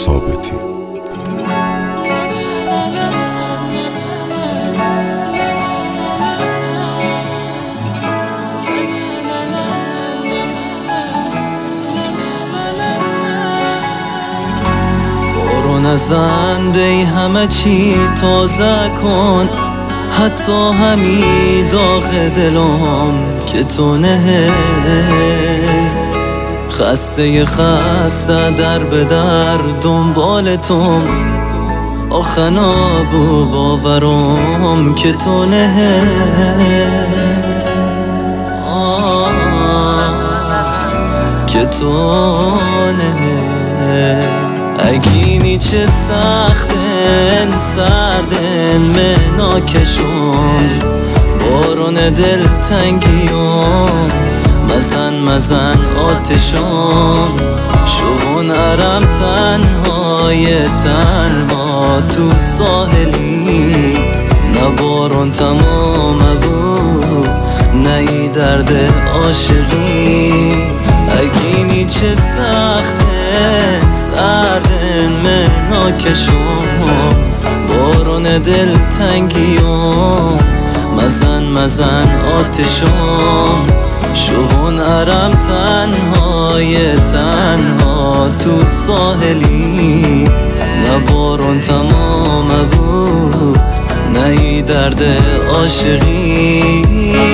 ثابتی. بارو نزن بی همه چی تازه کن، حتی همی داغ دلم که تو نه. خسته در به در دنبال توم، آخه نابو باورم که تو نه. که تو نه. اگینی چه سختن سردن مناکشم، بارون دل تنگیم مزن آتشم. شون ارم تنها تو ساحلی، نه بارون تمام بود نه ای درد عاشقی. اگینی چه سخته سردن مناکشم، بارون دل تنگیم مزن آتشم. شون ارم تنها تو ساحلی، نه بارون تمام بود نه ای درد عاشقی.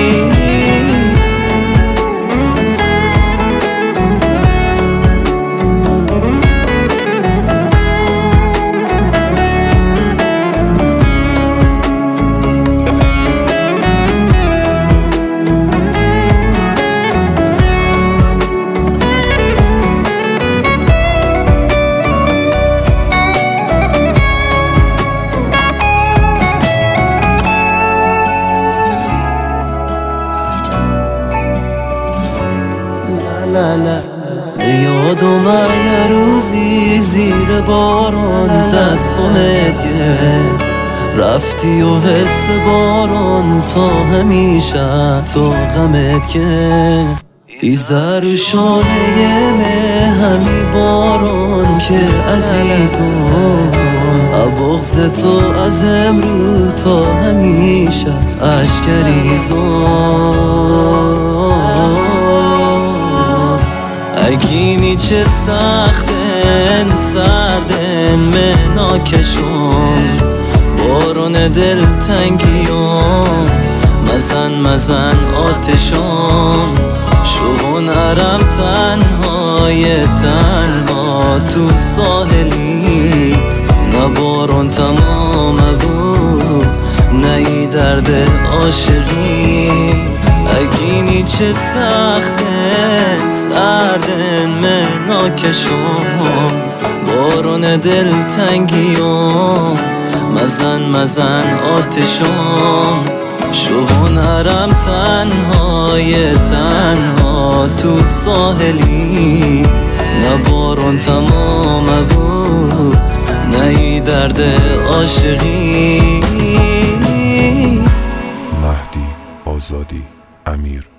یادم یه روزی زیر بارون دستمت گرفت، رفتی و حس بارون تا همیشه تو غمت کرد. ایزر شانه مه همی بارون که عزیزم، بغض تو از امرو تا همیشه اشکریزم. اگینی چه سختن سردن مناکشم، بارون دل تنگیم مزن آتشم. شون ارم تنها تو ساحلی، نه بارون تمام بود نه ای درد عاشقی. اگینی چه سخته سردن مناکشم، بارون دل تنگیم مزن آتشم. شون ارم تنها تو ساحلی، نه بارون تمام بود نه ای درد عاشقی. مهدی آزادی امیر